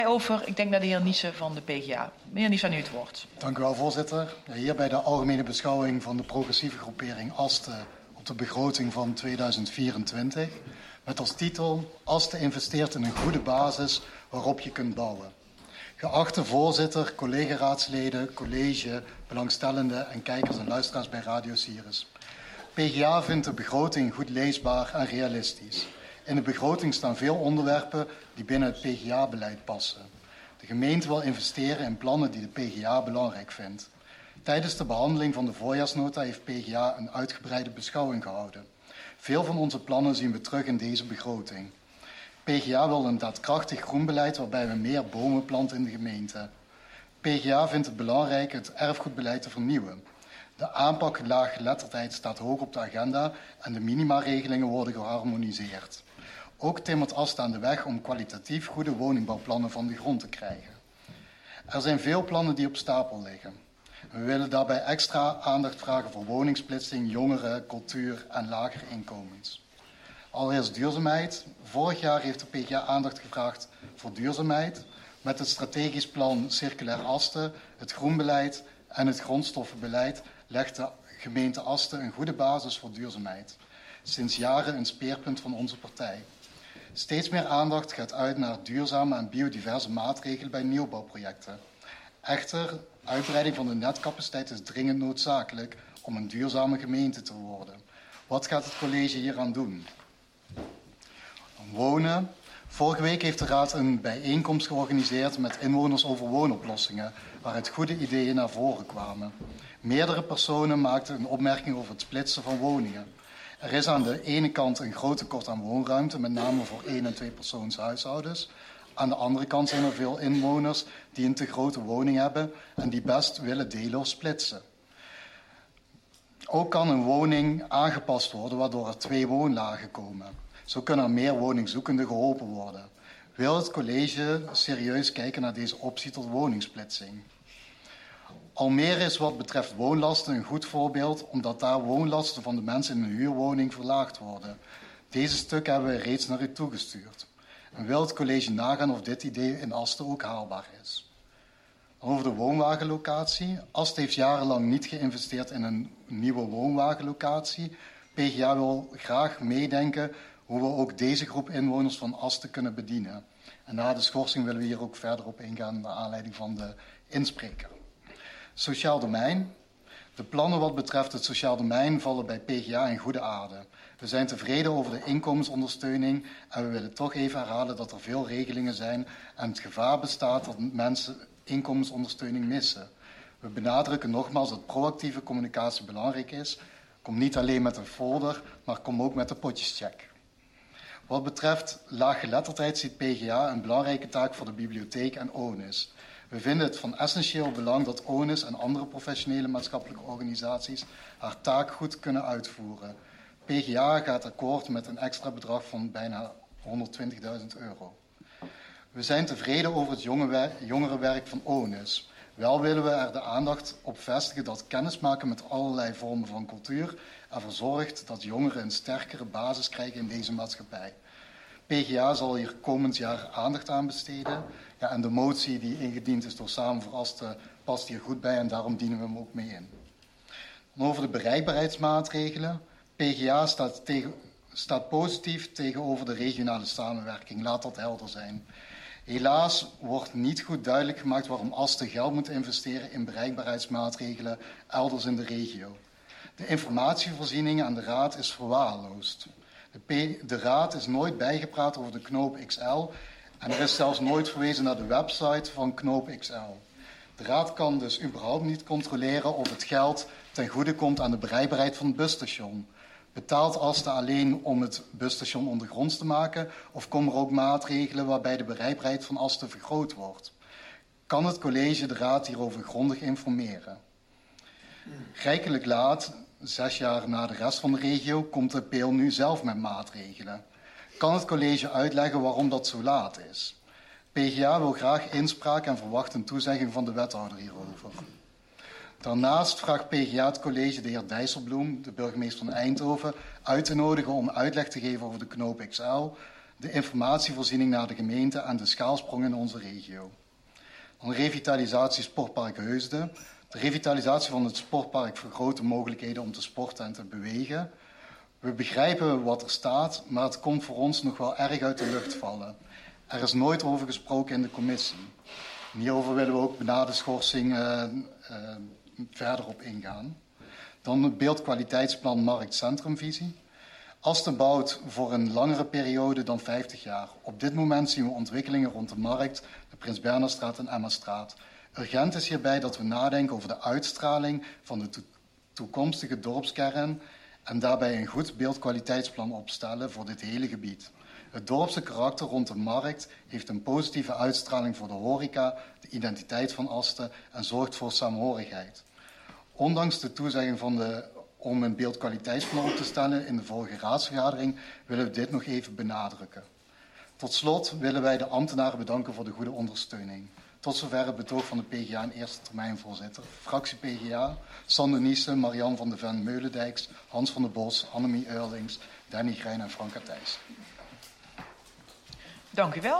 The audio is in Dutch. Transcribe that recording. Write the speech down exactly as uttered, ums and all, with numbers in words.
Over, ik denk naar de heer Niesen van de P G A. Meneer Niesen, aan u het woord. Dank u wel, voorzitter. Hier bij de algemene beschouwing van de progressieve groepering ASTE op de begroting van tweeduizend vierentwintig. Met als titel: ASTE investeert in een goede basis waarop je kunt bouwen. Geachte voorzitter, collega-raadsleden, college, belangstellenden en kijkers en luisteraars bij Radio Sirius. P G A vindt de begroting goed leesbaar en realistisch. In de begroting staan veel onderwerpen die binnen het P G A-beleid passen. De gemeente wil investeren in plannen die de P G A belangrijk vindt. Tijdens de behandeling van de voorjaarsnota heeft P G A een uitgebreide beschouwing gehouden. Veel van onze plannen zien we terug in deze begroting. P G A wil een daadkrachtig groenbeleid waarbij we meer bomen planten in de gemeente. P G A vindt het belangrijk het erfgoedbeleid te vernieuwen. De aanpak laaggeletterdheid staat hoog op de agenda en de minimaregelingen worden geharmoniseerd. Ook timmert ASTE aan de weg om kwalitatief goede woningbouwplannen van de grond te krijgen. Er zijn veel plannen die op stapel liggen. We willen daarbij extra aandacht vragen voor woningsplitsing, jongeren, cultuur en lagere inkomens. Allereerst duurzaamheid. Vorig jaar heeft de P G A aandacht gevraagd voor duurzaamheid. Met het strategisch plan Circulair ASTE, het groenbeleid en het grondstoffenbeleid legt de gemeente ASTE een goede basis voor duurzaamheid. Sinds jaren een speerpunt van onze partij. Steeds meer aandacht gaat uit naar duurzame en biodiverse maatregelen bij nieuwbouwprojecten. Echter, uitbreiding van de netcapaciteit is dringend noodzakelijk om een duurzame gemeente te worden. Wat gaat het college hieraan doen? Wonen. Vorige week heeft de Raad een bijeenkomst georganiseerd met inwoners over woonoplossingen, waaruit goede ideeën naar voren kwamen. Meerdere personen maakten een opmerking over het splitsen van woningen. Er is aan de ene kant een groot tekort aan woonruimte, met name voor één- en tweepersoonshuishoudens. Aan de andere kant zijn er veel inwoners die een te grote woning hebben en die best willen delen of splitsen. Ook kan een woning aangepast worden, waardoor er twee woonlagen komen. Zo kunnen er meer woningzoekenden geholpen worden. Wil het college serieus kijken naar deze optie tot woningsplitsing? Almere is wat betreft woonlasten een goed voorbeeld, omdat daar woonlasten van de mensen in een huurwoning verlaagd worden. Deze stukken hebben we reeds naar u toegestuurd. En wil het college nagaan of dit idee in ASTE ook haalbaar is? Over de woonwagenlocatie. ASTE heeft jarenlang niet geïnvesteerd in een nieuwe woonwagenlocatie. P G A wil graag meedenken hoe we ook deze groep inwoners van ASTE kunnen bedienen. En na de schorsing willen we hier ook verder op ingaan naar aanleiding van de inspreker. Sociaal domein. De plannen wat betreft het sociaal domein vallen bij P G A in goede aarde. We zijn tevreden over de inkomensondersteuning en we willen toch even herhalen dat er veel regelingen zijn en het gevaar bestaat dat mensen inkomensondersteuning missen. We benadrukken nogmaals dat proactieve communicatie belangrijk is. Kom niet alleen met een folder, maar kom ook met een potjescheck. Wat betreft laaggeletterdheid ziet P G A een belangrijke taak voor de bibliotheek en O N I S. We vinden het van essentieel belang dat O N I S en andere professionele maatschappelijke organisaties haar taak goed kunnen uitvoeren. P G A gaat akkoord met een extra bedrag van bijna honderdtwintigduizend euro. We zijn tevreden over het jongerenwerk van O N I S. Wel willen we er de aandacht op vestigen dat kennismaken met allerlei vormen van cultuur ervoor zorgt dat jongeren een sterkere basis krijgen in deze maatschappij. P G A zal hier komend jaar aandacht aan besteden. Ja, en de motie die ingediend is door Samen voor ASTE past hier goed bij en daarom dienen we hem ook mee in. Dan over de bereikbaarheidsmaatregelen. P G A staat, tegen, staat positief tegenover de regionale samenwerking. Laat dat helder zijn. Helaas wordt niet goed duidelijk gemaakt waarom ASTE geld moet investeren in bereikbaarheidsmaatregelen elders in de regio. De informatievoorziening aan de Raad is verwaarloosd. De, P, de Raad is nooit bijgepraat over de Knoop X L en er is zelfs nooit verwezen naar de website van Knoop X L. De Raad kan dus überhaupt niet controleren of het geld ten goede komt aan de bereikbaarheid van het busstation. Betaalt ASTE alleen om het busstation ondergronds te maken of komen er ook maatregelen waarbij de bereikbaarheid van ASTE vergroot wordt? Kan het college de Raad hierover grondig informeren? Rijkelijk laat, zes jaar na de rest van de regio, komt de P E L nu zelf met maatregelen. Kan het college uitleggen waarom dat zo laat is? P G A wil graag inspraak en verwacht een toezegging van de wethouder hierover. Daarnaast vraagt P G A het college de heer Dijsselbloem, de burgemeester van Eindhoven, uit te nodigen om uitleg te geven over de Knoop X L. de informatievoorziening naar de gemeente en de schaalsprong in onze regio. Dan revitalisatie Sportpark Heusden. De revitalisatie van het sportpark vergroot de mogelijkheden om te sporten en te bewegen. We begrijpen wat er staat, maar het komt voor ons nog wel erg uit de lucht vallen. Er is nooit over gesproken in de commissie. En hierover willen we ook na de schorsing uh, uh, verder op ingaan. Dan het beeldkwaliteitsplan Markt-Centrumvisie. Asten bouwt voor een langere periode dan vijftig jaar. Op dit moment zien we ontwikkelingen rond de Markt, de Prins Bernhardstraat en Emmastraat. Urgent is hierbij dat we nadenken over de uitstraling van de to- toekomstige dorpskern en daarbij een goed beeldkwaliteitsplan opstellen voor dit hele gebied. Het dorpse karakter rond de Markt heeft een positieve uitstraling voor de horeca, de identiteit van Asten en zorgt voor saamhorigheid. Ondanks de toezegging van de, om een beeldkwaliteitsplan op te stellen in de vorige raadsvergadering willen we dit nog even benadrukken. Tot slot willen wij de ambtenaren bedanken voor de goede ondersteuning. Tot zover het betoog van de P G A in eerste termijn voorzitter. Fractie P G A, Sander Niesen, Marian van de Ven Meulendijks, Hans van der Bos, Annemie Eurlings, Danny Grijn en Franka Thijs. Dank u wel.